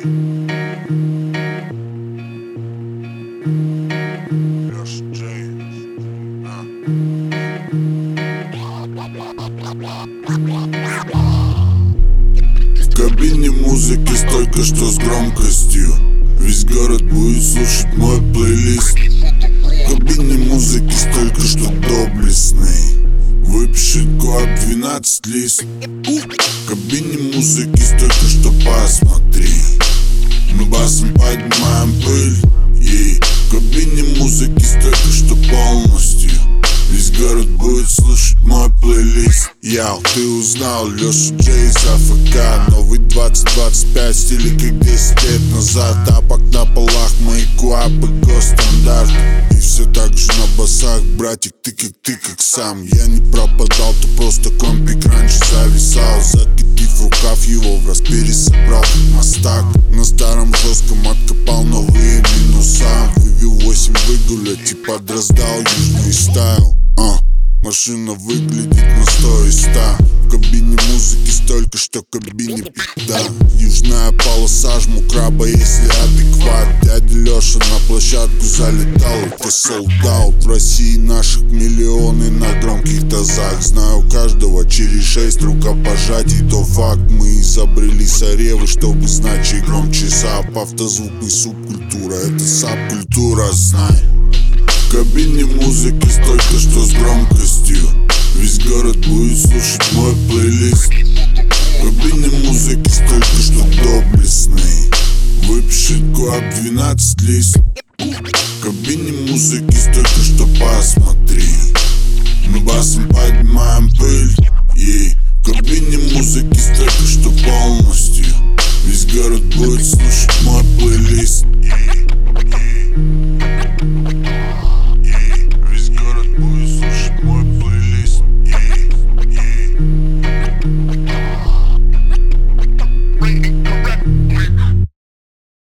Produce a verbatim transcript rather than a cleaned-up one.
Леша Джей. А. В кабине музыки столько, что с громкостью весь город будет слушать мой плейлист. В кабине музыки столько, что доблестный выпишет код двенадцать лист. В кабине музыки столько, что посмотри, мы басом поднимаем пыль. И в кабине музыки столько, что полностью весь город будет слушать мой плейлист. Яу, ты узнал Лешу Джей из АФК. Новый двадцать двадцать пять в стиле как десять лет назад. Тапок на полах, мои куапы, госстандарт. И все так же на басах, братик, ты как ты как сам. Я не пропадал, ты просто компик раньше зависал. Закатив рукав, его враз пересобрал мастак. На старом жестком откопал новые минуса. Вывел восемь выгулять и подраздал южный стайл. Uh. Машина выглядит на сто из ста. В кабине музыки столько, что в кабине пизда. Южная полоса, жму краба, если адекват. Дядя Леша на площадку залетал, это солдат. В России наших миллионы на громких тазах. Знаю каждого через шесть рукопожатий, то факт. Мы изобрели соревы, чтобы знать, чей громче сап. Автозвук и субкультура, это саб-культура, знай. В кабине музыки столько, что с громкостью весь город будет слушать мой плейлист. В кабине музыки столько, что доблестный выпишет код двенадцать лист. В кабине музыки столько, что посмотри, мы басом поднимаем пыль. И в кабине музыки столько, что полностью весь город будет слушать